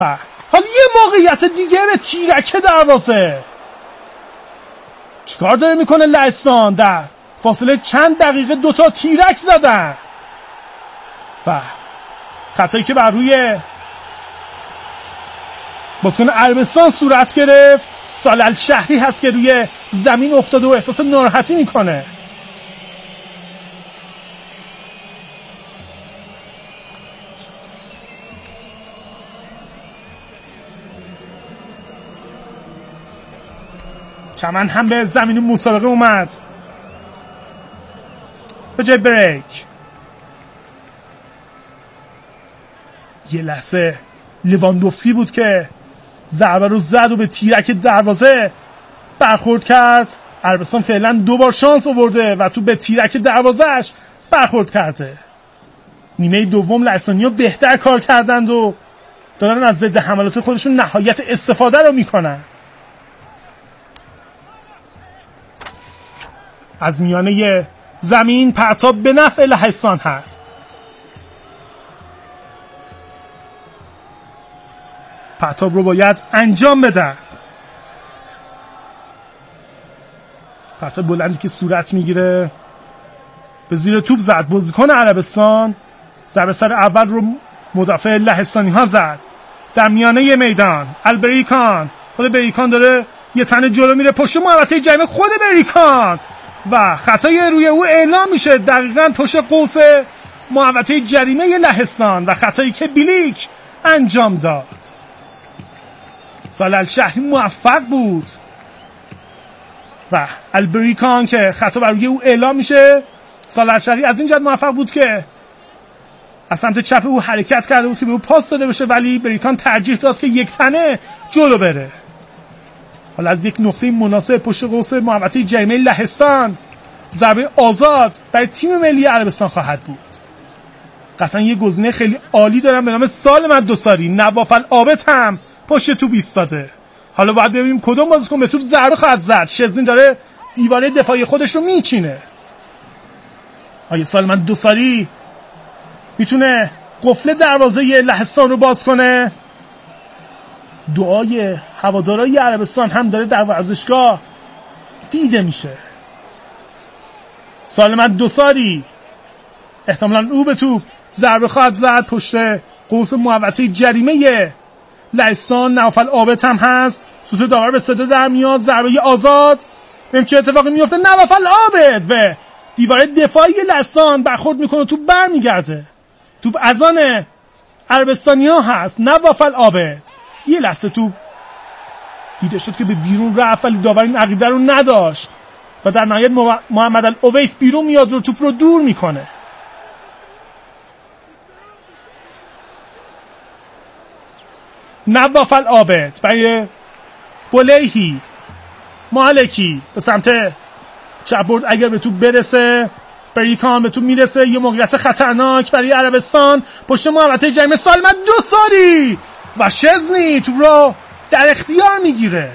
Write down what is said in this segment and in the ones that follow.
حالا یه موقعیت دیگه به تیرک دروازه. چیکار داره میکنه لهستان؟ در فاصله چند دقیقه دوتا تیرک زدن. خطایی که بر روی بازیکن عربستان صورت گرفت. سال الشهری هست که روی زمین افتاده و احساس ناراحتی میکنه. چمن هم به زمین مسابقه اومد به جای بریک. یه لحظه لواندوفسکی بود که ضربه رو زد و به تیرک دروازه برخورد کرد. عربستان فعلا 2 بار شانس آورده و تو به تیرک دروازهش برخورد کرده. نیمه دوم لهستانی‌ها بهتر کار کردند و دارن از ضد حملات خودشون نهایت استفاده رو میکنند. از میانه زمین پرتاب به نفع لهستان هست. پرتاب رو باید انجام بدن. پرتاب بلندی که صورت میگیره به زیر توپ زد. بازیکن عربستان ضربه سر اول رو مدافع لهستانی ها زد. در میانه میدان البریکان، خود بریکان داره یه تنه جلو میره پشت محوطه جریمه خود بریکان و خطای روی او اعلام میشه دقیقاً پشت قوس محوطه جریمه لهستان و خطایی که بیلیک انجام داد. سال الشهری موفق بود و البریکان که خطا بر روی او اعلام میشه. سال الشهری از این جهت موفق بود که از سمت چپ او حرکت کرده بود که به او پاس داده بشه، ولی بریکان ترجیح داد که یک تنه جلو بره. حالا از یک نقطه مناسب پشت قوس محوطه جریمه لهستان ضربه آزاد برای تیم ملی عربستان خواهد بود. قطعا یه گزینه خیلی عالی دارن به نام سالم الدوساری. نواف العابد هم پشت توپ ایستاده. حالا باید ببینیم کدوم بازیکن به توپ ضربه خواهد زد. شزنی داره دیواره دفاعی خودش رو میچینه. آیا سالم الدوساری میتونه قفل دروازه لهستان رو باز کنه؟ دعای هوادارهای عربستان هم داره در ورزشگاه دیده میشه. سالم الدوساری احتمالاً او به توپ ضربه خواهد زد پشت قوس محوطه جریمه لهستان. نواف العابد هم هست. سوت داور به صدا در میاد. ضربه آزاد. ببین چه اتفاقی میفته. نواف العابد به دیوار دفاعی لهستان برخورد میکنه. توپ برمیگرده. توپ از آن عربستانی‌ها هست. نواف العابد یه لحظه توپ دیده شد که به بیرون رفت، ولی داور این عقیده رو نداشت و در نهایت محمد الاویس بیرون میاد و توپ رو دور میکنه. نواف العابد برای بولیهی مالکی به سمت چپ برد. اگر به توپ برسه بریکان به توپ میرسه. یه موقعیت خطرناک برای عربستان پشت محوطه جریمه. سالم الدوساری و شزنی توپ رو در اختیار میگیره.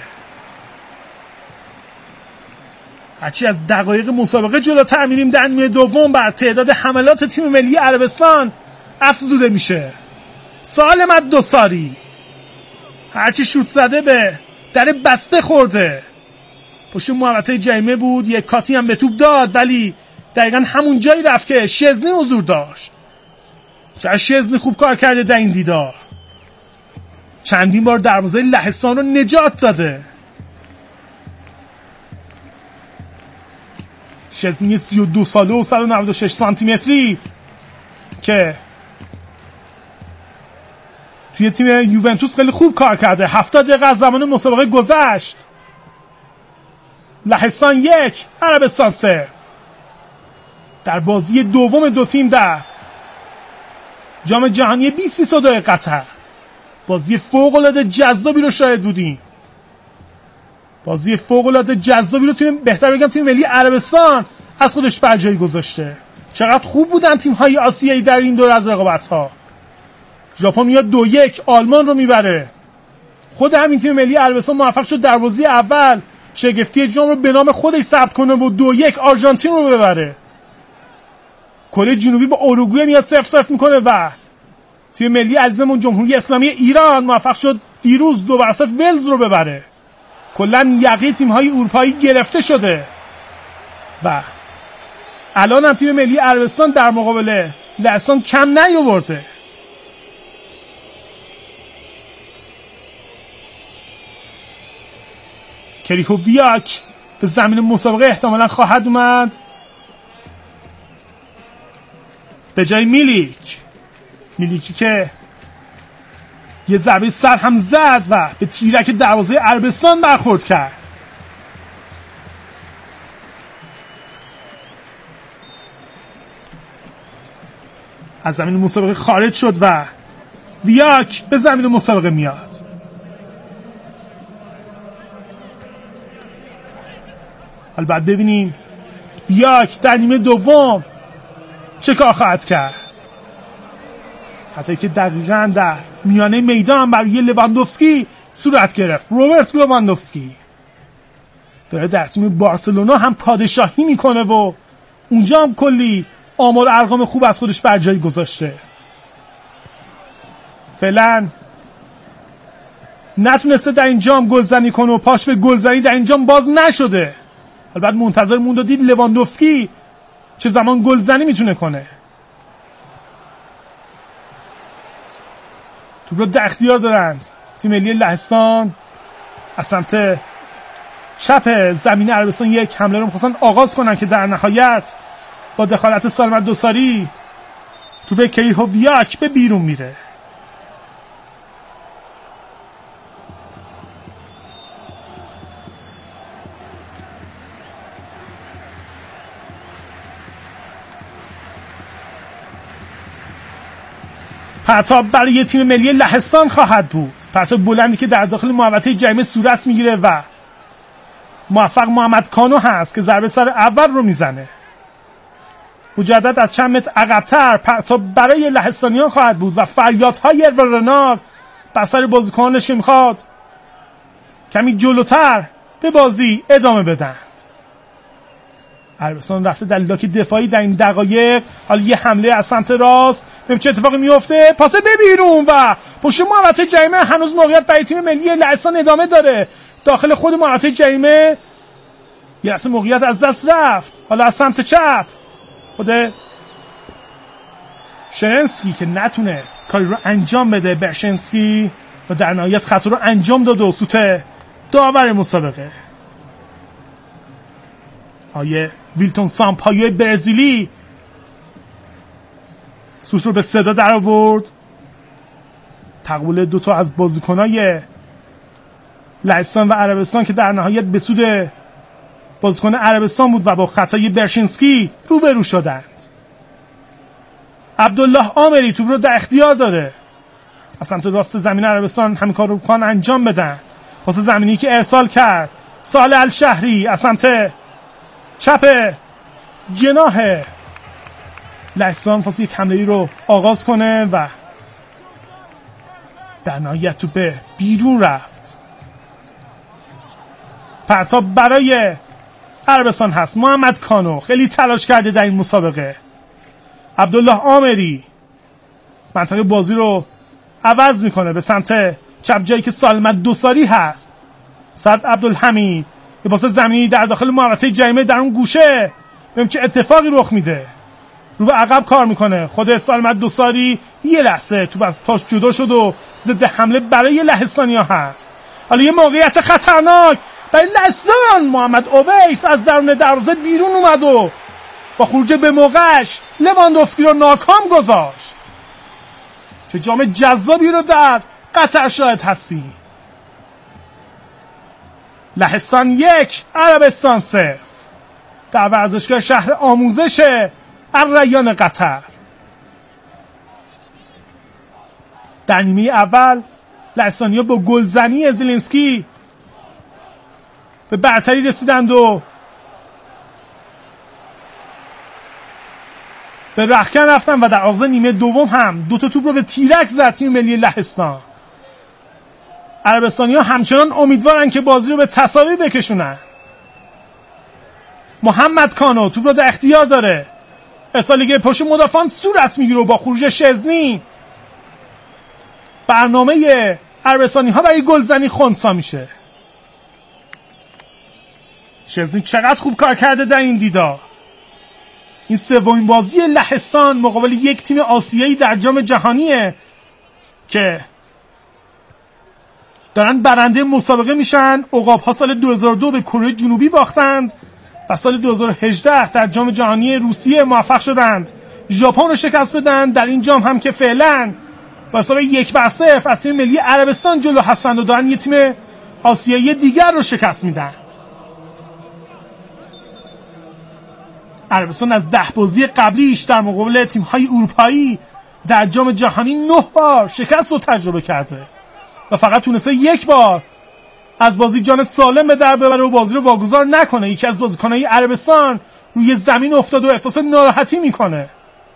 هرچی از دقایق مسابقه جلوتر میریم در نیمه دوم بر تعداد حملات تیم ملی عربستان افزوده میشه. سالم الدوساری هرچی شوت زده به در بسته خورده. پشت محوطه جریمه بود. یک کاتی هم به توپ داد، ولی دقیقا همون جایی رفت که شزنی حضور داشت. چرا شزنی خوب کار کرده در این دیدار. چندین بار دروازه لهستان رو نجات داده. شزنی 32 ساله و 196 سانتی متری که توی تیم یوونتوس خیلی خوب کار کرده. 70 دقیقه از زمان مسابقه گذشت. لهستان 1 عربستان 0 در بازی دوم دو تیم در جام جهانی 2022 قطر. بازی فوق‌العاده جذابی رو شاهد بودیم. بازی فوق‌العاده جذابی رو بهتر بگم تیم ملی عربستان از خودش بر جای گذاشته. چقدر خوب بودن تیم‌های آسیایی در این دور از رقابت‌ها. ژاپن میاد 2-1 آلمان رو میبره. خود همین تیم ملی عربستان موفق شد در بازی اول شگفتی جام رو به نام خودش ثبت کنه و 2-1 آرژانتین رو ببره. کره جنوبی با اوروگوئه میاد 0-0 میکنه و تیم ملی عزیزمون جمهوری اسلامی ایران موفق شد دیروز 2-0 ولز رو ببره. کلا یقه تیم‌های اروپایی گرفته شده و الان هم تیم ملی عربستان در مقابل لهستان کم نیاورده. کریکوویاک به زمین مسابقه احتمالا خواهد اومد به جای میلیکی که یه ضربه سر هم زد و به تیرک دروازه عربستان برخورد کرد. از زمین مسابقه خارج شد و ویاک به زمین مسابقه میاد. حالا بعد ببینیم ویاک در نیمه دوم چه کار خواهد کرد. خطایی که دقیقاً در میانه میدان برای لواندوفسکی صورت گرفت. روبرت لواندوفسکی داره در تیم بارسلونا هم پادشاهی میکنه و اونجا هم کلی آمار ارقام خوب از خودش بر جای گذاشته. فعلا نتونسته در این جام گلزنی کنه و پاش به گلزنی در این جام باز نشده. البته منتظر موند و دید لواندوفسکی چه زمان گلزنی میتونه کنه. توپ رو در اختیار دارند تیم ملی لهستان. از سمت چپ زمین عربستان یک حمله رو می‌خواستن آغاز کنن که در نهایت با دخالت سالمت دوساری توپ کریکوویاک به بیرون میره. پرتاب برای تیم ملی لهستان خواهد بود. پرتاب بلندی که در داخل محوطه جریمه صورت میگیره و موفق محمد کانو هست که ضربه سر اول رو میزنه. مجدد از چند متر عقب‌تر پرتاب برای لهستانیان خواهد بود و فریادهای اروین رنار بر سر بازیکنانش که میخواد کمی جلوتر به بازی ادامه بدند. عربستان رفته در لاک دفاعی در این دقایق. حالا یه حمله از سمت راست، ببین چه اتفاقی میفته. پاس به بیرون و پشت محوطه جریمه هنوز موقعیت برای تیم ملی لهستان ادامه داره. داخل خود محوطه جریمه یه لحظه موقعیت از دست رفت. حالا از سمت چپ خود شرنسکی که نتونست کاری رو انجام بده. برشنسکی و در نهایت خطا رو انجام داد و سوت داور مسابقه آیه ویلتون سامپایو برزیلی سوش رو به صدا در آورد. تقبل دوتا از بازیکنای لهستان و عربستان که در نهایت به سود بازیکن عربستان بود و با خطای برشینسکی روبرو شدند. عبدالله آمری توپ رو در اختیار داره. از سمت راست زمین عربستان همین کار رو بخوان انجام بدن. پاس زمینی که ارسال کرد صالح الشهری از سمت چپ جناح لهستان خواست یک حمله‌ای رو آغاز کنه و در نهایت توپ به بیرون رفت. پرتاب برای عربستان هست. محمد کانو خیلی تلاش کرده در این مسابقه. عبدالله آمری منطقه بازی رو عوض میکنه به سمت چپ جایی که سالمت دوساری هست. سعد عبدالحمید یه پاس زمینی در داخل محوطه جریمه در اون گوشه. ببین چه اتفاقی رخ میده. رو به عقب کار میکنه. خود سالمت دوساری یه لحظه توپ از پاش جدا شد و ضد حمله برای لهستانیا هست. حالا یه موقعیت خطرناک برای لهستان. محمد اویس از درون دروازه بیرون اومد و با خروج به موقعش لواندوفسکی رو ناکام گذاشت. چه جام جذابی رو در قطر شاهد هستی. لهستان 1 عربستان 0 در ورزشگاه شهر آموزش الریان قطر. در نیمه اول لهستانیا با گلزنی زلنسکی به برتری رسیدند و به رختکن رفتن و در آغاز نیمه دوم هم دوتا توپ رو به تیرک زد تیم ملی لهستان. عربستانی‌ها همچنان امیدوارن که بازی رو به تساوی بکشونن. محمد کانو توپ رو در اختیار داره. ارسالی که پشت مدافعان صورت میگیره و با خروج شزنی برنامه عربستانی ها برای گلزنی خنثی میشه. شزنی چقدر خوب کار کرده در این دیدار. این سومین بازی لهستان مقابل یک تیم آسیایی در جام جهانیه که دارن برنده مسابقه میشن. عقاب‌ها سال 2002 به کره جنوبی باختند و سال 2018 در جام جهانی روسیه موفق شدند ژاپن رو شکست بدن. در این جام هم که فعلا با حساب 1-0 از تیم ملی عربستان جلو هستند و دارن یه تیم آسیایی دیگر رو شکست میدن. عربستان از 10 بازی قبلیش در مقابل تیم‌های اروپایی در جام جهانی 9 بار شکست رو تجربه کرده و فقط تونسته 1 بار از بازی جان سالم به در ببره و بازی رو واگذار نکنه. یکی از بازیکن‌های عربستان روی زمین افتاد و احساس ناراحتی میکنه.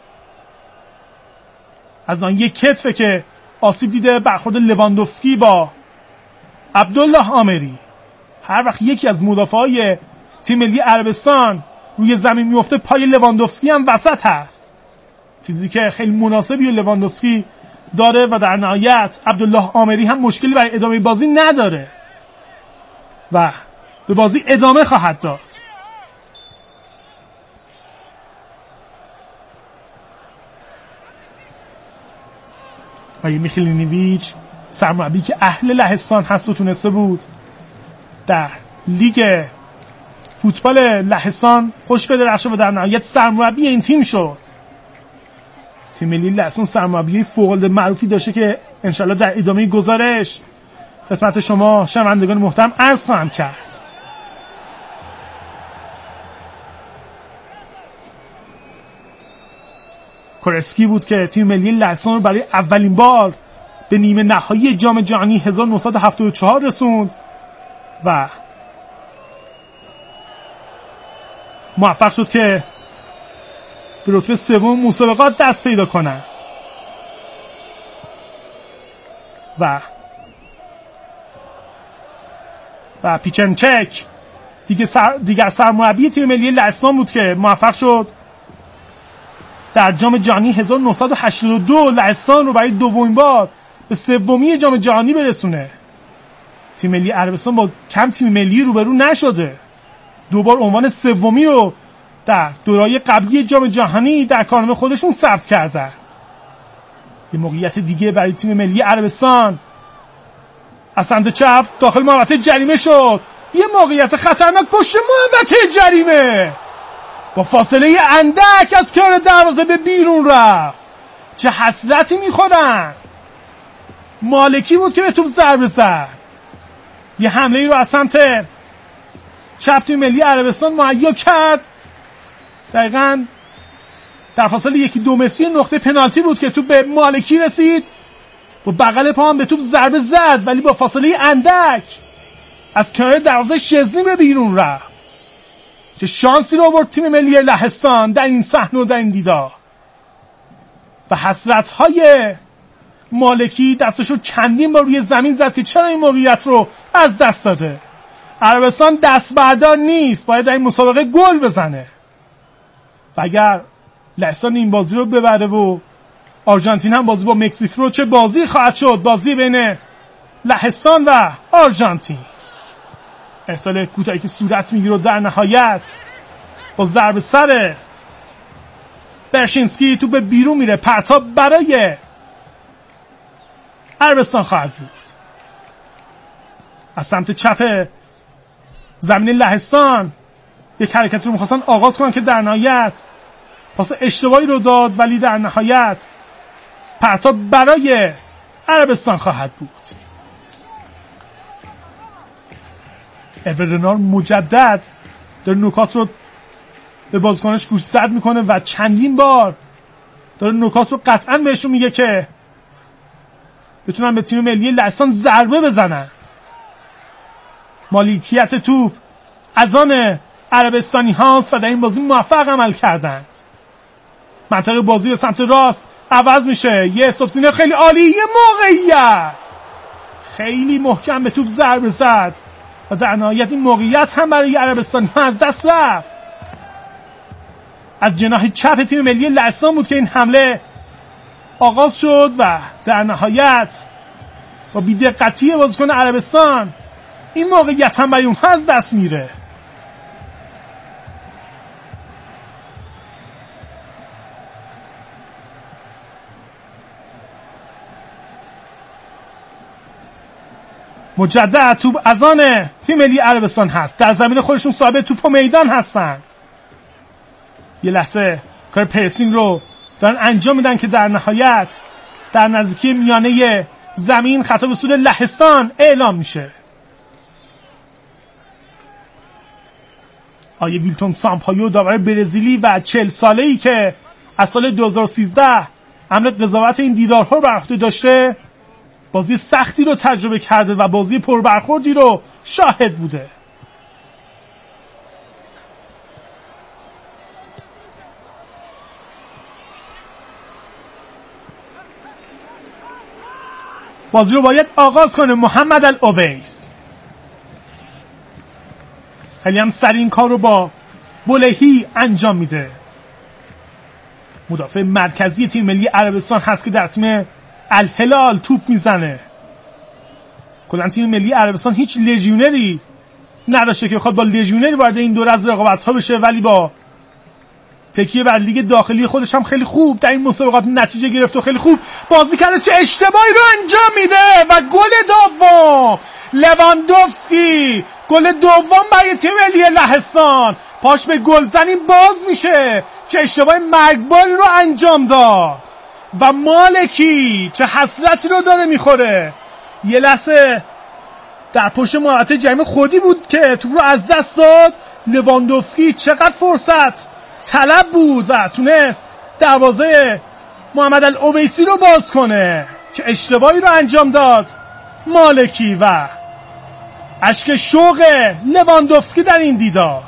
از آن یک کتفه که آسیب دیده برخورد لواندوفسکی با عبدالله آمری. هر وقت یکی از مدافعای تیم ملی عربستان روی زمین میفته پای لواندوفسکی هم وسط هست. فیزیک خیلی مناسبی لواندوفسکی داره و در نهایت عبدالله آمری هم مشکلی برای ادامه بازی نداره و به بازی ادامه خواهد داد. آیه میخیلینیویچ سرمربی که اهل لهستان هست و تونسته بود در لیگ فوتبال لهستان خوش بدرخشه و در نهایت سرمربی این تیم شد. تیم ملی لهستان سرمربی فوق‌العاده معروفی داشته که انشالله در ادامه گزارش خدمت شما شنوندگان محترم عرض خواهم کرد. کورسکی بود که تیم ملی لهستان رو برای اولین بار به نیمه نهایی جام جهانی 1974 رسوند و موفق شد که به رتبه سوم مسابقات دست پیدا کنند و پیچنچک دیگر سرمربی تیم ملی لهستان بود که موفق شد در جام جهانی 1982 لهستان رو برای دومین بار به سومی جام جهانی برسونه. تیم ملی عربستان با کم تیم ملی روبرو نشده، دوبار عنوان سومی رو در دوره‌های قبلی جام جهانی در کارنامه خودشون ثبت کردند. یه موقعیت دیگه برای تیم ملی عربستان از سمت چپ داخل محوطه جریمه شد. یه موقعیت خطرناک پشت محوطه جریمه با فاصله اندک از کنار دروازه به بیرون رفت. چه حسرتی میخورن. مالکی بود که به توپ ضربه زد. یه حمله ای رو از سمت چپ تیم ملی عربستان مهیا کرد. دقیقاً در فاصله 1-2 متری نقطه پنالتی بود که توپ به مالکی رسید. با بغل پا هم به توپ ضربه زد ولی با فاصله اندک از کنار دروازه شزنی به بیرون رفت. چه شانسی رو آورد تیم ملی لهستان در این صحنه و در این دیدار. و حسرت‌های مالکی دستشو چندین بار روی زمین زد که چرا این موقعیت رو از دست داده. عربستان دست بردار نیست، باید در این مسابقه گل بزنه. و اگر لهستان این بازی رو ببره و آرژانتین هم بازی با مکزیک رو، چه بازی خواهد شد، بازی بین لهستان و آرژانتین. ارسال کوتاهی که صورت میگیره و در نهایت با ضربه سر برشینسکی تو به بیرون میره. پرتاب برای عربستان خواهد بود. از سمت چپ زمین لهستان یک حرکت رو میخواستن آغاز کنن که در نهایت پاس اشتباهی رو داد ولی در نهایت پرتاب برای عربستان خواهد بود. اورنار مجدد داره نکات رو به بازیکنش گوشزد میکنه و چندین بار داره نکات رو قطعا بهشون میگه که بتونن به تیم ملی لهستان ضربه بزنند. مالکیت توپ از آن عربستانی هاست و در این بازی موفق عمل کردند. منطقه بازی به سمت راست عوض میشه. یه استوپسینه خیلی عالی، یه موقعیت خیلی محکم به توپ ضربه زد و در نهایت این موقعیت هم برای عربستانی ها از دست رفت. از جناح چپ تیم ملی لهستان بود که این حمله آغاز شد و در نهایت با بی‌دقتی بازیکن عربستان این موقعیت هم برای اونها از دست میره. مجدد توپ از آن تیم ملی عربستان هست. در زمین خودشون صاحب توپ و میدان هستند. یه لحظه کار پرسینگ رو دارن انجام میدن که در نهایت در نزدیکی میانه زمین خطا به سود لهستان اعلام میشه. آیه ویلتون سامپایو داور برزیلی و 40 ساله‌ای که از سال 2013 امر قضاوت این دیدارها رو بر عهده داشته، بازی سختی رو تجربه کرده و بازی پربرخوردی رو شاهد بوده. بازی رو باید آغاز کنه محمد الاویس. خیلی هم سریع این کار رو با بولهی انجام میده. مدافع مرکزی تیم ملی عربستان هست که در تیم الهلال توپ میزنه. کلاً تیم ملی عربستان هیچ لژیونری نداشته که بخواد با لژیونری وارد این دوره از رقابت‌ها بشه، ولی با تکیه بر لیگ داخلی خودش هم خیلی خوب در این مسابقات نتیجه گرفت و خیلی خوب بازی کرده. چه اشتباهی رو انجام میده و گل دوم لواندوفسکی، گل دوم برای تیم ملی لهستان. پاش به گلزنی باز میشه. چه اشتباه مرگباری رو انجام داد و مالکی چه حسرتی رو داره میخوره. یه لحظه در پشت محوطه جریمه خودی بود که توپ رو از دست داد. لواندوفسکی چقدر فرصت طلب بود و تونست دروازه محمد الاویسی رو باز کنه. چه اشتباهی رو انجام داد مالکی و اشک شوق لواندوفسکی در این دیدار.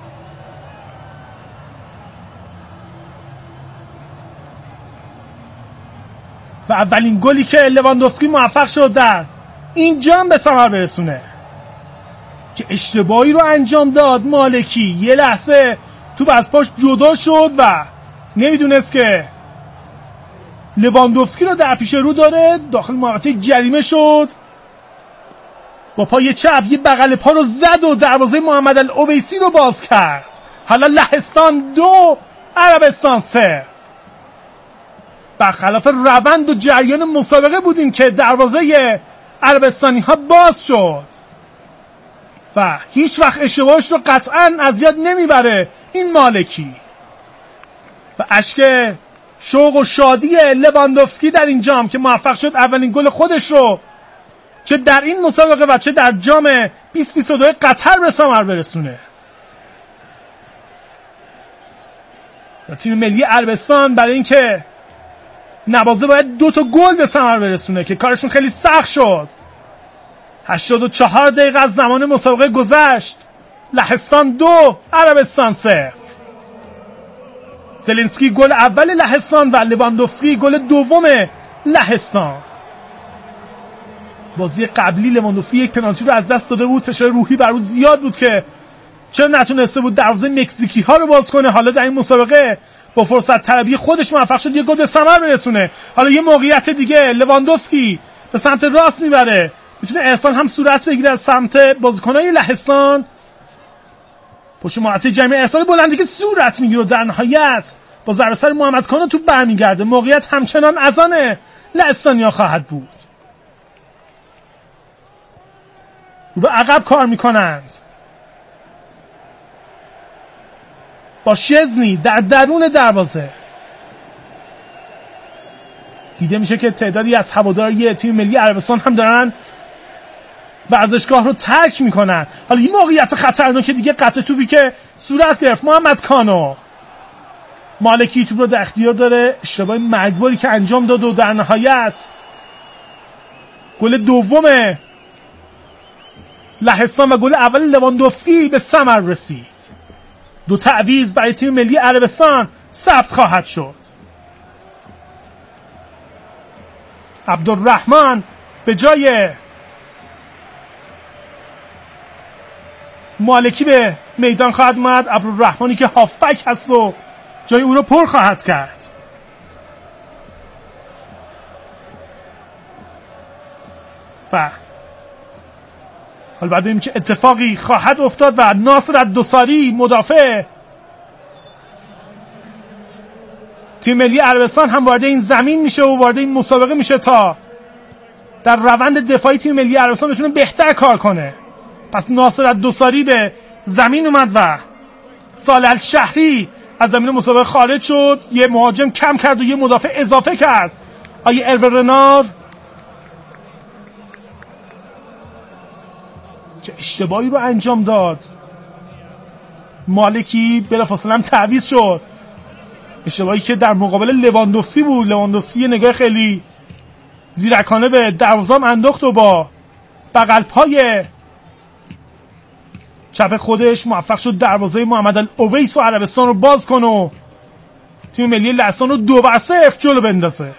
و اولین گلی که لواندوفسکی موفق شد در این جام به ثمر برسونه. چه اشتباهی رو انجام داد مالکی. یه لحظه توپ از پاش جدا شد و نمیدونست که لواندوفسکی رو در پیش رو داره. داخل محوطه جریمه شد، با پای چپ یه بغل پا رو زد و دروازه محمد الاویسی رو باز کرد. حالا لهستان 2 عربستان 0. برخلاف روند و جریان مسابقه بودیم که دروازه عربستانی ها باز شد و هیچ وقت اشتباهش رو قطعاً از یاد نمیبره این مالکی. و اشک شوق و شادی لواندوفسکی در این جام که موفق شد اولین گل خودش رو چه در این مسابقه و چه در جام 2022 قطر به ثمر برسونه. و تیم ملی عربستان برای اینکه نوازه باید 2 تا گل به ثمر برسونه که کارشون خیلی سخت شد. 84 دقیقه از زمان مسابقه گذشت. لهستان 2 عربستان 0. زلنسکی گل اول لهستان و لواندوفسکی گل دوم لهستان. بازی قبلی لواندوفسکی یک پنالتی رو از دست داده بود. فشار روحی بر او زیاد بود که چرا نتونسته بود دروازه مکزیکی ها رو باز کنه. حالا در این مسابقه با فرصت طلبی خودش موفق شد یه گل به ثمر برسونه. حالا یه موقعیت دیگه لواندوفسکی به سمت راست میبره، میتونه ارسال هم صورت بگیره از سمت بازیکنای لهستان. پشت محوطه جریمه ارسال بلندی که صورت میگیره و در نهایت با ضربه سر محمد کانو توپ برمیگرده. موقعیت همچنان از آن لهستانیا خواهد بود. رو به عقب کار میکنند با شزنی در درون دروازه. دیده میشه که تعدادی از هواداری تیم ملی عربستان هم دارن ورزشگاه رو ترک میکنن. حالا این موقعیت خطرناک دیگه، قطع توپی که صورت گرفت محمد کانو. مالکی توپ رو در اختیار داره. اشتباه مرگباری که انجام داد و در نهایت گل دوم لهستان و گل اول لواندوفسکی به ثمر رسید. 2 تعویض برای تیم ملی عربستان ثبت خواهد شد. عبدالرحمن به جای مالکی به میدان خواهد اومد. عبدالرحمنی که هافبک هست و جای او رو پر خواهد کرد. و حالا بعد ببینیم چه اتفاقی خواهد افتاد. و ناصر الدوسری مدافع تیم ملی عربستان هم وارد این زمین میشه و وارد این مسابقه میشه تا در روند دفاعی تیم ملی عربستان بتونه بهتر کار کنه. پس ناصر الدوسری به زمین اومد و صالح الشهری از زمین مسابقه خارج شد. یه مهاجم کم کرد و یه مدافع اضافه کرد. آیه اروه رنار چه اشتباهی رو انجام داد. مالکی بلافاصله هم تعویض شد. اشتباهی که در مقابل لواندوفسکی بود. لواندوفسکی یه نگاه خیلی زیرکانه به دروازه‌ام انداخت و با بغل پای چپ خودش موفق شد دروازه محمد الاویس و عربستان رو باز کنه و تیم ملی لهستان رو 2-0 جلو بندازه.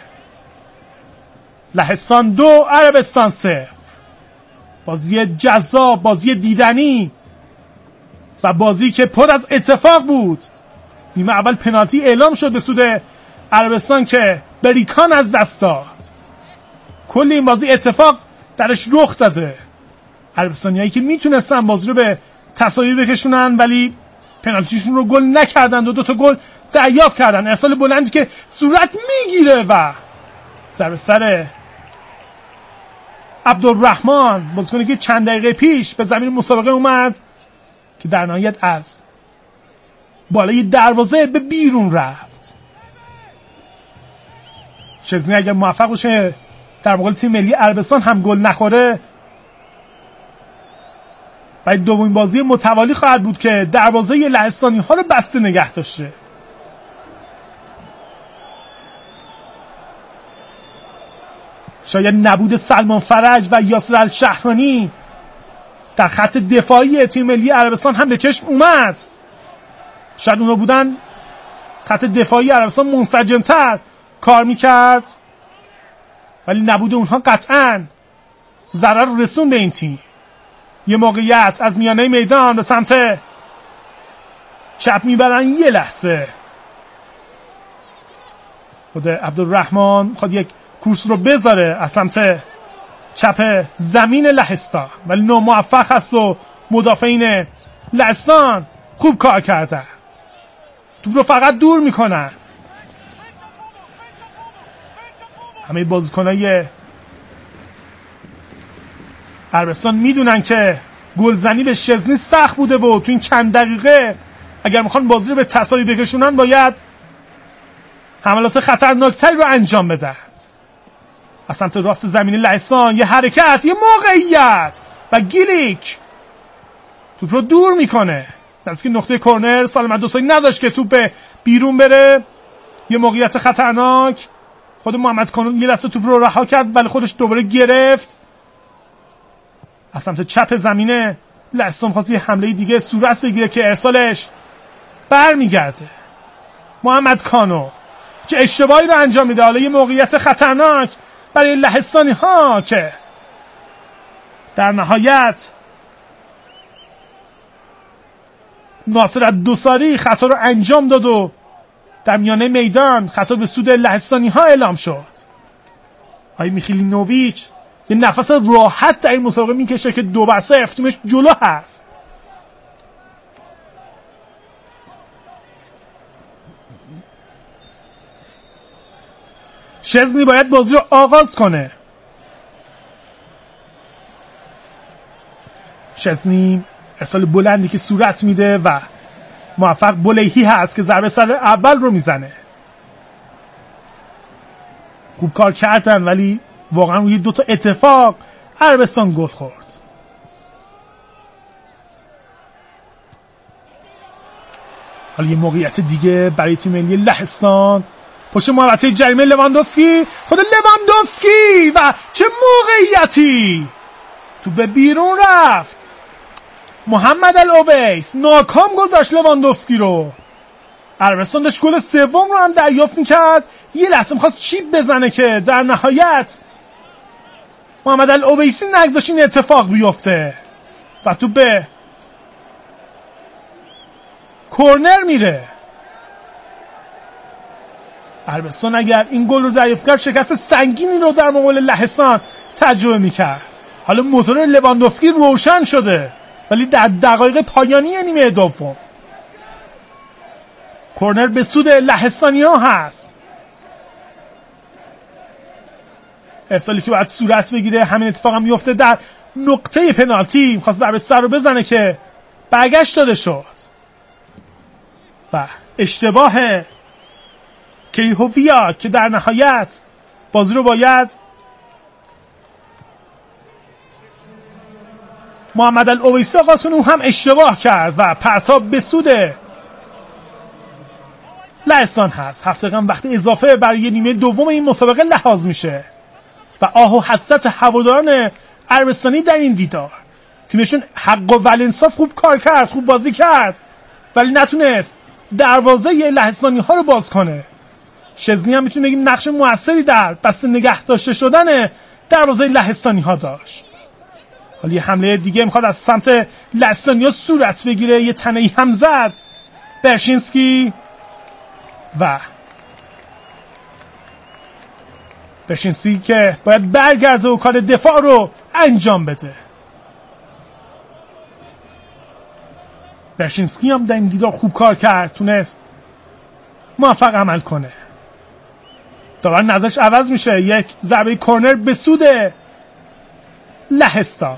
لهستان 2 عربستان 0. بازی جذاب، بازی دیدنی و بازی که پر از اتفاق بود. نیمه اول پنالتی اعلام شد به سود عربستان که بریکان از دست داد. کل این بازی اتفاق درش رخ داده. عربستانیایی که میتونستن بازی رو به تساوی بکشونن ولی پنالتیشون رو گل نکردن و 2 تا گل دریافت کردن. ارسال بلندی که صورت میگیره و سر سر عبدالرحمن، بازیکنی که چند دقیقه پیش به زمین مسابقه اومد که در نهایت از بالای دروازه به بیرون رفت. شزنی اگر موفق باشه در مقابل تیم ملی عربستان هم گل نخوره و دومین بازی متوالی خواهد بود که دروازه لهستانی ها رو بسته نگه داشته. شاید نبود سلمان فرج و یاسر الشهرانی در خط دفاعی تیم ملی عربستان هم به چشم اومد. شاید اونا بودن خط دفاعی عربستان منسجم‌تر کار میکرد ولی نبود اونها قطعاً ضرر رسون به این تیم. یه موقعیت از میانه میدان به سمت چپ میبرن. یه لحظه خود عبدالرحمن خود یک کورس رو بذاره از سمت چپ زمین لهستان ولی ناموفق هست و مدافعین لهستان خوب کار کردن. توپ رو فقط دور میکنن. همه بازیکنای عربستان میدونن که گلزنی به شزنی سخت بوده و تو این چند دقیقه اگر میخوان بازی رو به تساوی بکشونن باید حملات خطرناکتری رو انجام بدن. از سمت راست زمین لهستان یه حرکت، یه موقعیت و گیلیک توپ رو دور میکنه. از که نقطه کرنر سالم الدوسری نذاشت که توپ بیرون بره. یه موقعیت خطرناک. خود محمد کانون یه لحظه توپ رو رها کرد ولی خودش دوباره گرفت. از سمت چپ زمینه لهستان خواست یه حمله دیگه صورت بگیره که ارسالش برمیگرده. محمد کانو چه اشتباهی رو انجام میده. حالا یه موقعیت خطرناک برای لهستانی ها که در نهایت ناصر الدوسری خطا رو انجام داد و در میانه میدان خطا به سود لهستانی ها اعلام شد. آقای میخیلینوویچ یه نفس راحت در این مسابقه میکشه که 2-0 تیمش جلو هست. شزنی باید بازی رو آغاز کنه. شزنی ارسال بلندی که صورت میده و موفق بلیهی هست که ضربه سر اول رو میزنه. خوب کار کردن ولی واقعا روی 2 تا اتفاق عربستان گل خورد. حالا یه موقعیت دیگه برای تیم ملی لهستان پشت محوطه جریمه لواندوفسکی. خود لواندوفسکی و چه موقعیتی تو به بیرون رفت. محمد الاویس ناکام گذاشت لواندوفسکی رو. عربستان داشت گل سوم رو هم دریافت میکرد. یه لحظه میخواست چیپ بزنه که در نهایت محمد الاویسی نگذاشت این اتفاق بیفته و تو به کورنر میره. عربستان اگر این گل رو دریافت کرد شکست سنگینی رو در مقابل لهستان تجربه میکرد. حالا موتور لواندوفسکی روشن شده، ولی در دقایق پایانی نیمه دوم کورنر به سود لهستانی‌ها هست. ارسالی که باید صورت بگیره. همین اتفاق هم میفته در نقطه پنالتی. می‌خواست ضربه سر رو بزنه که برگشت داده شد و اشتباه کریهوویا که در نهایت بازی رو باید محمد الاویسی آغاز کنه. او هم اشتباه کرد و پرتاب به سود لهستان هست. 7 دقیقه وقت اضافه برای نیمه دوم این مسابقه لحاظ میشه و آه و حسرت هواداران عربستانی در این دیدار. تیمشون حق و ولنساف خوب کار کرد، خوب بازی کرد، ولی نتونست دروازه لهستانی ها رو باز کنه. شزنی هم میتونه بگیم نقش موثری در بسته نگه داشته شدن دروازه لهستانی ها داشت. حالا یه حمله دیگه میخواد از سمت لهستانی ها صورت بگیره. یه تنه‌ای هم زد برشینسکی و برشینسکی که باید برگرده و کار دفاع رو انجام بده. برشینسکی هم در این دیدار خوب کار کرد، تونست موفق عمل کنه. داور نظرش عوض میشه. یک ضربه کورنر به سود لهستان.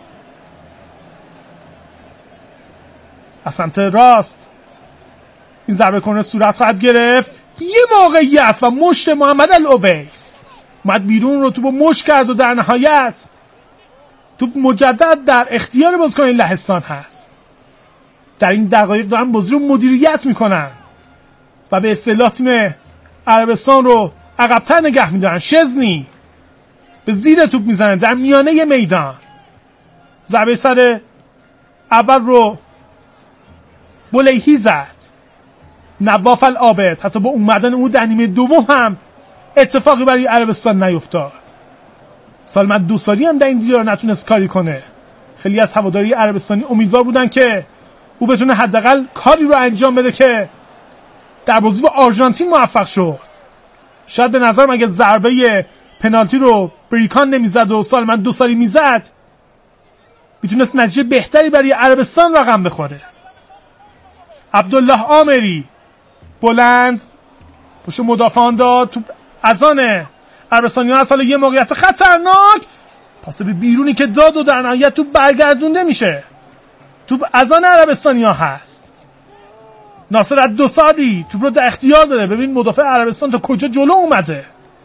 از سمت راست این ضربه کورنر صورت خواهد گرفت. یه موقعیت و مشت محمد الاویس اومد بیرون رو توپ مشت کرد و در نهایت توپ مجدد در اختیار بازیکن لهستان هست. در این دقایق دارن بازی رو مدیریت میکنن و به اصطلاح تیم عربستان رو عقب‌تر نگه میدارن. شزنی به زیر توپ میزنه در میانه میدان. ضربه سر اول رو بولیهی زد. نواف العابد حتی با اومدن او در نیمه دوم هم اتفاقی برای عربستان نیفتاد. سالمت دوساری هم در این دیدار نتونست کاری کنه. خیلی از هواداری عربستانی امیدوار بودن که او بتونه حداقل کاری رو انجام بده که در بازی با آرژانتین موفق شد. شاید به نظرم اگه ضربه پنالتی رو بریکان نمیزد و سالمت دوساری میزد میتونست نتیجه بهتری برای عربستان رقم بخوره. عبدالله آمری بلند پشت مدافعان داد. توپ از آن عربستانی ها هست. حالا یه موقعیت خطرناک، پاس به بیرونی که داد و در نهایت توپ برگردونده میشه. توپ از آن عربستانی ها هست. ناصر الدوساری توپ رو در اختیار داره. ببین مدافع عربستان تا کجا جلو اومده.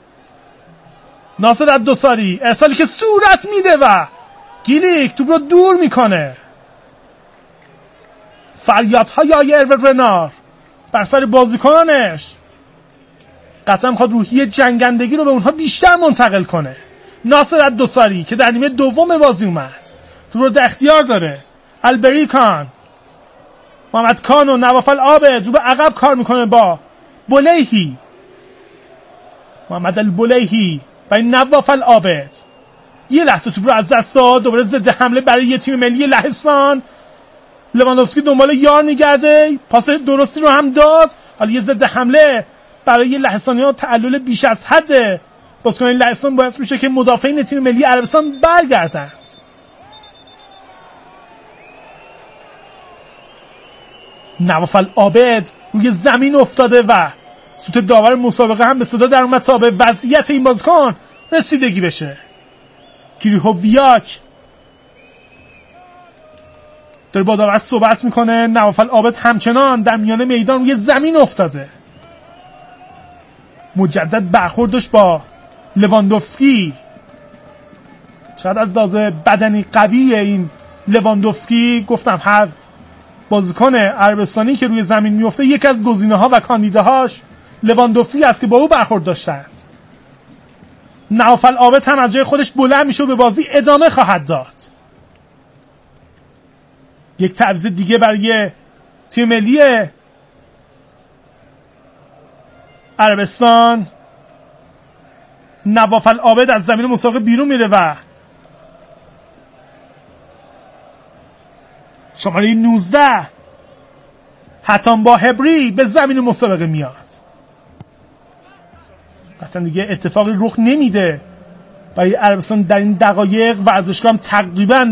ناصر الدوساری ارسالی که صورت میده و گیلیک توپ رو دور میکنه. فریادهای اروی رنار بر سر بازیکنانش قطعا میخواد روحیه جنگندگی رو به اونها بیشتر منتقل کنه. ناصر الدوساری که در نیمه دوم بازی اومد توپ رو در اختیار داره. البریکان محمد کان و نواف العابد رو به عقب کار میکنه با بولیهی. محمد البولیهی و این نواف العابد یه لحظه توپ رو از دست داد. دوباره ضد حمله برای یه تیم ملی لهستان. لواندوفسکی دنبال یار میگرده. پاس درستی رو هم داد. حالا یه ضد حمله برای لهستانی‌ها تعلل بیش از حد بازیکن لهستان باعث میشه که مدافعین تیم ملی عربستان برگردند. نواف العابد روی زمین افتاده و سوت داور مسابقه هم به صدا در اومد تا به وضعیت این بازیکن رسیدگی بشه. کریهوویاک داره با داور صحبت میکنه. نواف العابد همچنان در میانه میدان روی زمین افتاده. مجدد برخوردش با لواندوفسکی. شاید از لحاظ بدنی قوی این لواندوفسکی، گفتم هر بازیکن عربستانی که روی زمین میفته یکی از گزینه‌ها و کاندیداهاش لواندوفسکی است که با او برخورد داشتند. نواف العابد هم از جای خودش بلند میشه و به بازی ادامه خواهد داد. یک تعویض دیگه برای تیم ملی عربستان. نواف العابد از زمین مسابقه بیرون میره و شماره 19 حتام باهبری به زمین مسابقه میاد. قطعا دیگه اتفاقی رخ نمیده برای عربستان در این دقایق. ورزشکارم تقریبا